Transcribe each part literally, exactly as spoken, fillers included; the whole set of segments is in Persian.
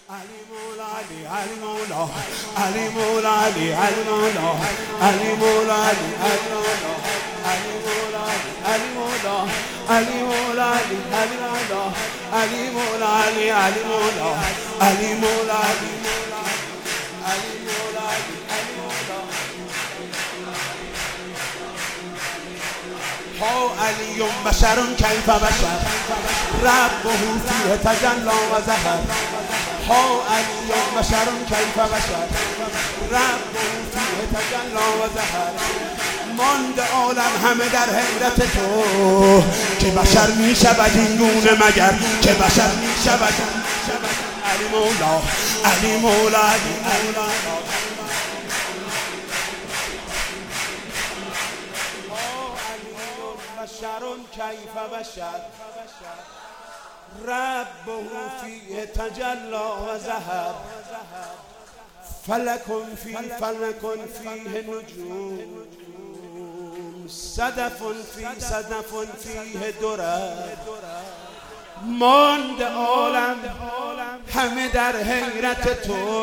علی مولا علی علی مولا علی مولا علی علی مولا علی مولا علی علی مولا علی مولا علی مولا علی مولا علی علی مولا علی مولا علی علی مولا علی مولا علی علی مولا علی مولا ها علی بشر کیف بشر ربه فیه تجلی و ظهر ها علی بشر کیف بشر ربه فیه تجلی و ظهر مانده عالم همه در حیرت تو که بشر می شود این گونه مگر که بشر می شود علی مولا علی مولا علی مولا بشر کیف بشر ربه فیه تجلی و ظهر فلک فی فلک فیه نجوم صدف فی صدف فیه درر ماند عالم همه در حیرت تو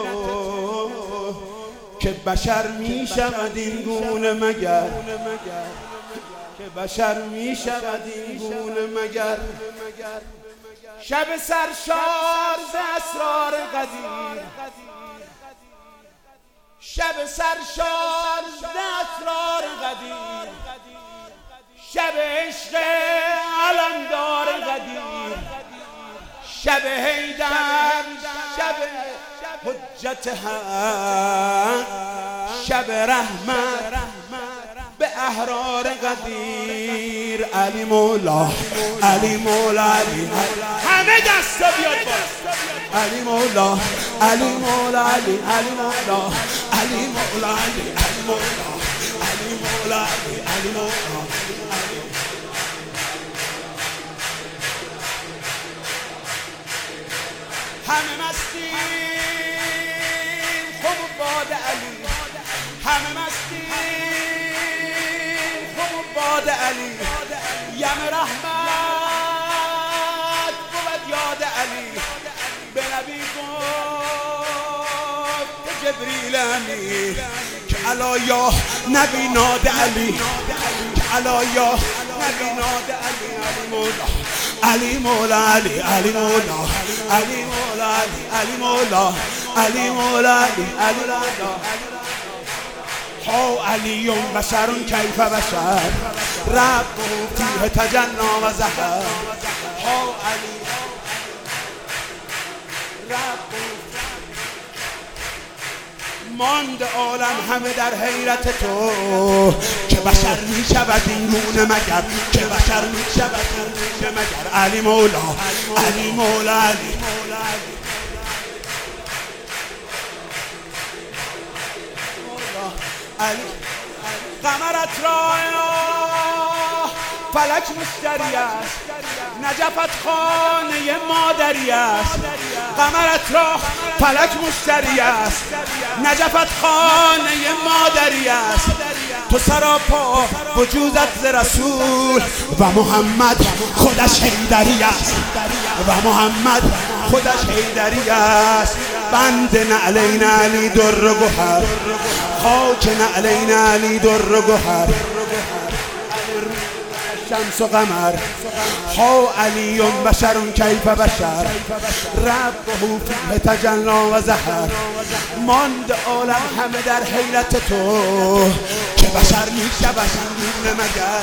که بشر می شود این گونه مگر که بشر می شود این گونه مگر شب سرشار ز اسرار قدیر شب سرشار ز اسرار قدیر شب عشق علمدار قدیر شب حیدر شب حجت حق شب رحمت به احرار قدیر علی مولا علی مولا علی همه دستا بیاد بالا علی مولا علی مولا علی علی مولا علی مولا علی علی مولا علی مولا علی علی مولا همه مستی خوب باد علی همه مستی باد علی یم رحمت بود یاد علی به نبی گفت جبریل امین که علا یا نبی ناد علی که علا یا نبی ناد علی علی مولا علی مولا علی علی مولا علی مولا علی علی مولا علی مولا علی علی مولا ها علی بشر کیف بشر ربه فیه تجلی و ظهر ها علی ربه ماند عالم همه در حیرت تو که بشر می شود این گونه مگر که بشر می شود این گونه مگر علی مولا علی مولا علی علی قمرت را فلک مشتری است نجفت خانه مادری است قمرت را فلک مشتری است نجفت خانه مادری است تو سراپا وجودت ز رسول و محمد خودش حیدری است و محمد خودش حیدری است بند نعلین علی در و گوهر خاک نعلین علی در و گوهر شمس و قمر ها علی بشر کیف بشر ربه فیه تجلی و ظهر ماند عالم همه در حیرت تو که بشر می شود این گونه مگر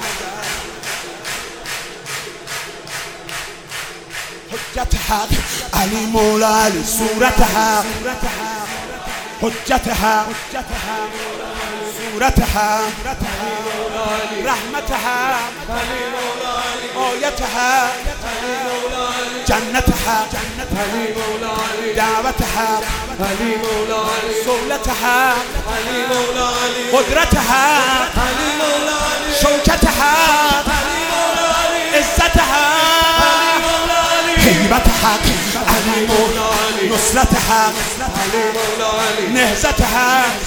حجت حق علی مولا علی صورت حق حجت حق صورت حق رحمت حق آیت حق جنت حق دعوت حق صولت حق قدرت حق شوکت حق عزت حق هیبت حق علی مولا نصرت حق نهضت حق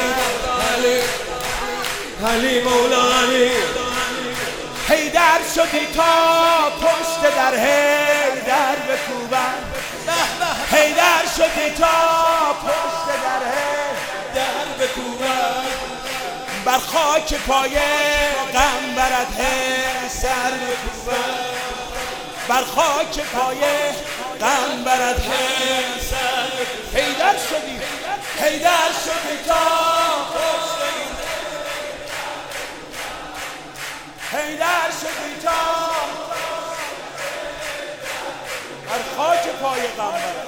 علی مولا علی حیدر شدی تا پشت در حیدر بکوبن حیدر خاک پای غم برد سر بر خاک پای غم برد سر حیدر شدی حیدر شدی تا حیدر شدی تا بر خاک پای غم برد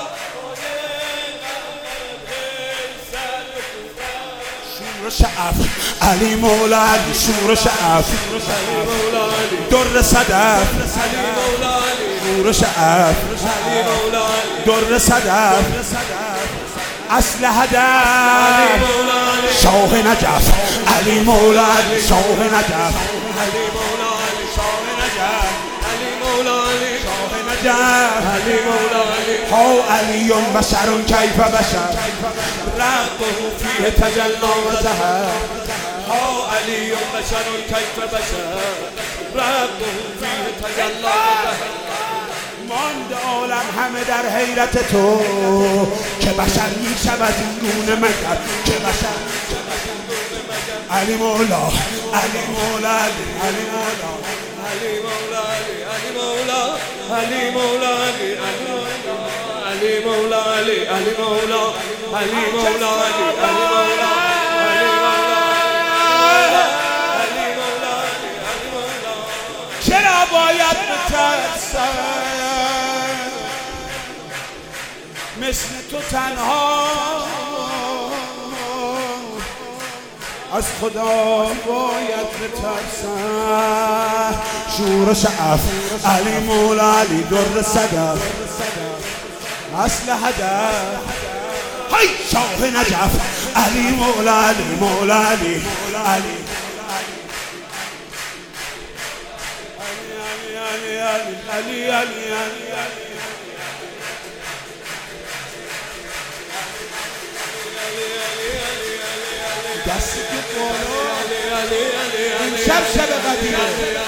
شور شعف علی مولا علی شور شعف در صدف شور شعف در صدف اصل هدف شاه نجف علی مولا علی شاه نجف علی مولا علی شاه نجف علی مولا علی شاه نجف علی مولا علی ها علی بشر کیف بشر ربه فیه تجلی و ظهر ها علی بشر کیف بشر ربه فیه تجلی و ظهر ماند عالم همه در حیرت تو که بشر می شود این گونه مگر که بشر علی مولا علی مولا علی مولا علی مولا علی مولا علی مولا علی مولا علی علی مولا علی مولا علی علی مولا علی مولا علی مولا چرا باید بترسم مثل تو تنها از خدا باید بترسم شور شعف علی مولا علی در صدف اصل هدف های شاه نجف علی مولا علی مولا علی علی علی علی علی علی دستی که بالا این شب شب قدیمه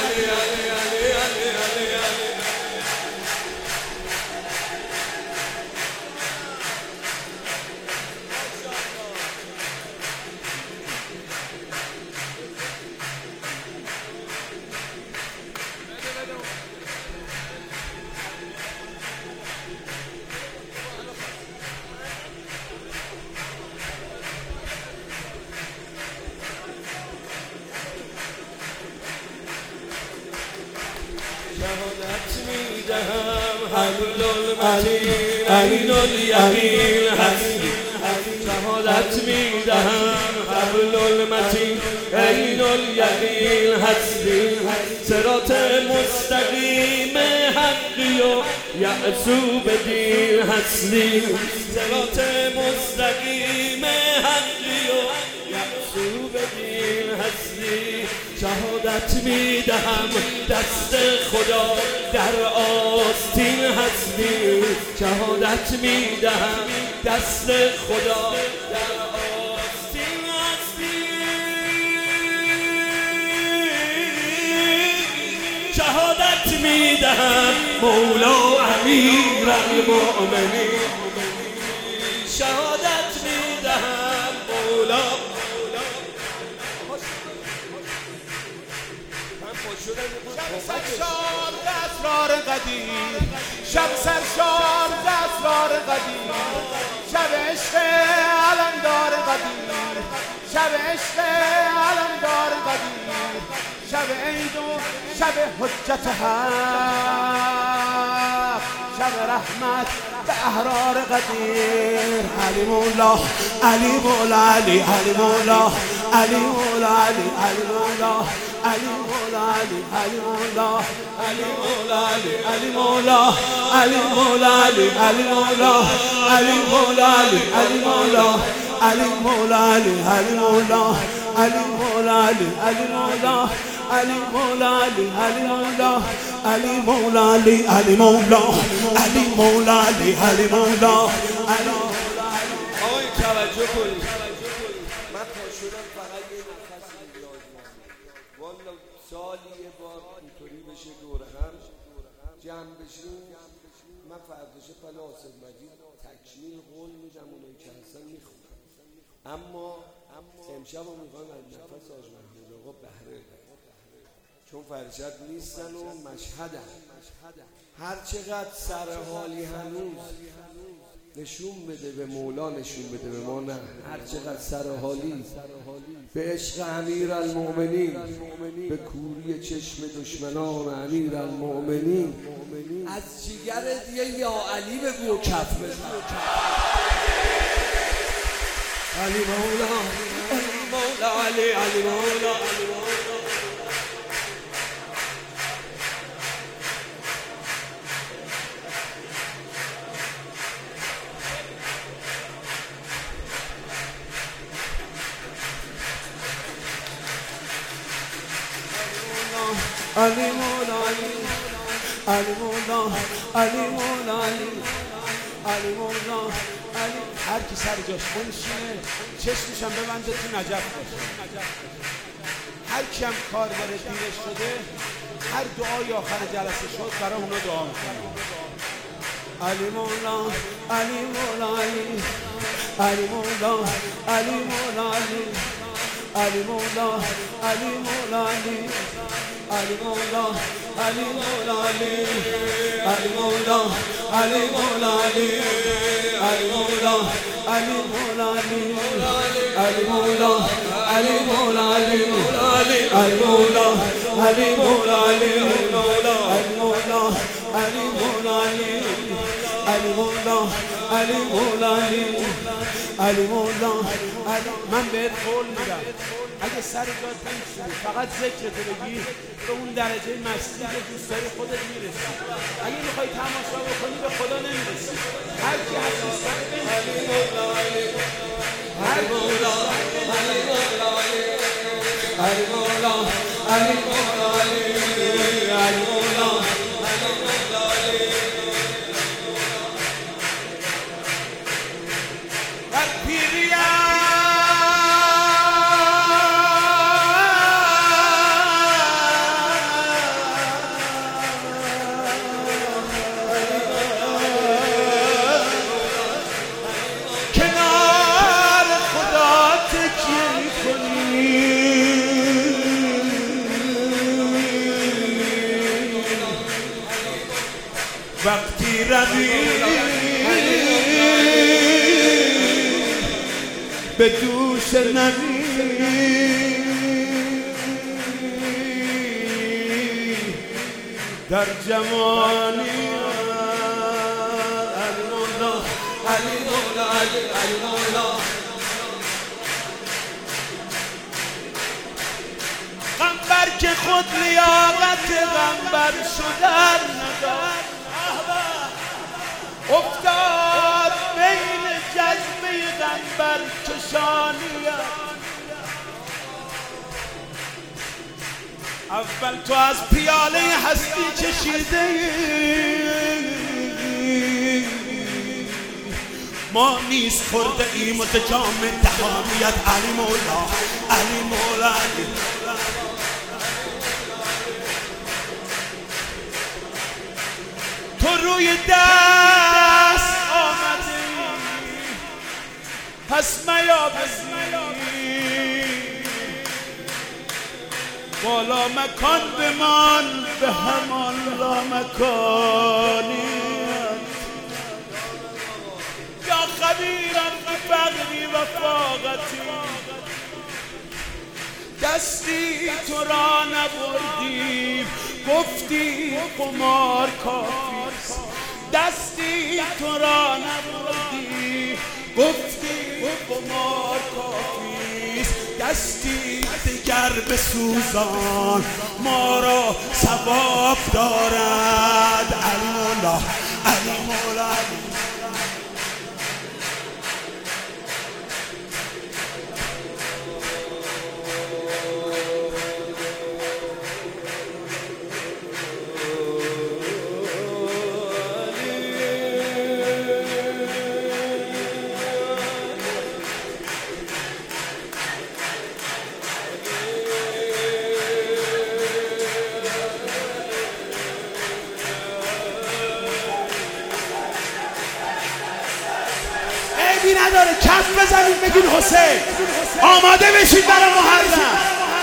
شهادت میدهم حبل المتین عین الیقین هستی شهادت میدهم حبل المتین عین الیقین هستی صراط مستقیم حقی و یعصوب دین هستی صراط مستقیم حقی و یعصوب دین هستی شهادت میدهم دست خدا در آستین هستی شهادت میدهم دست خدا در آستین هستی شهادت میدهم مولا امیر المؤمنین شهادت میدهم مولا شب سرشار اسرار قدیم شب سرشار اسرار قدیم شب عشق علمدار قدیم شب عشق علمدار قدیم شب عید و شب حجت حق شب رحمت به احرار قدیر علی مولا علی مولا علی علی مولا علی مولا علی علی مولا علی مولا علی علی مولا علی مولا علی علی مولا علی مولا علی علی مولا علی مولا علی علی مولا علی مولا علی علی مولا علی مولا علی علی مولا علی مولا علی علی مولا علی مولا علی علی مولا علی مولا علی علی مولا علی آقای توجه کنید من تا شدم فقط یه نفس لازمه والا سالی یه بار اینطوری بشه دور هم جمع بشیم من فرداشه پل آصف مجید تکمیل قول میدم اونایی که هستن میخونم اما امشب رو میخوایم از نفس حاج محمود آقا بهره چون فرشت نیستن و مشهدن. هر چقدر سرحالی هنوز نشون بده به مولا، نشون بده به ما نه. هر چقدر سرحالی به عشق امیر المؤمنین، به کوری چشم دشمنان امیر المؤمنین، از جیگرت یه یا علی بگو و کف بزن. علی مولا، علی مولا، علی علی مولا، علی مولا. علی مولا، علی مولا، علی مولا، علی مولا، علی. هر کی سر جاش بنشینه چشمشم ببنده تو نجف باشه. هر کی هم کار داره دیرش شده، هر دعای آخر جلسه شد برای اونا دعا میکنه. علی مولا، علی مولا، علی علی مولا، علی مولا، علی علی مولا، علی مولا، علی علی مولا، علی مولا، علی علی مولا، علی مولا، علی علی مولا، علی مولا، علی علی مولا، علی مولا، علی علی مولا، علی مولا، علی علی مولا، علی مولا، علی مولا، علی مولا، علی مولا. من بهت قول میدم اگه سر جات بنشینی فقط ذکرتو بگی به اون درجه مستی که دوست داری خودت میرسی. اگه میخوای تماشا بکنی به خدا نمیرسی. هر کی هست سر علی مولا، علی مولا، علی مولا، علی مولا، علی مولا، علی مولا، علی مولا. در پیریم کنار خدا تکیه میکنی، وقتی روی به دوش نبی در جمالی. علی مولا، علی مولا، علی مولا. غمبر که خود لیاقت غمبر شدن نداشت، افتاد بین جذبه غمبر کشانیت. اول تو از پیاله هستی کشیده ما نیز خورده ایم و جام دهانیت. علی مولا، علی مولا، علی تو روی دست آمدی پس میابزی، بالا مکان بمان به همان لامکانی. یا خبیرم به فقری و فاقتی، دستی تو را نبردیم گفتی قمار کافیست. دستی تو را نبردی گفتی قمار کافیست. دستی دیگر بسوزان ما را ثواب دارد. علی مولا، علی مولا، علی عیبی نداره. کف بزنید بگید حسین. آماده بشید برای محرم.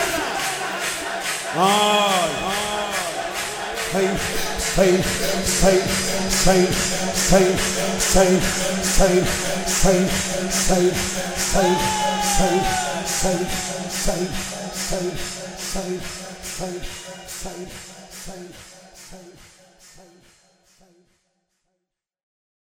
آی سید سید سید سید سید سید سید سید سید سید سید سید سید سید سید سید سید سید سید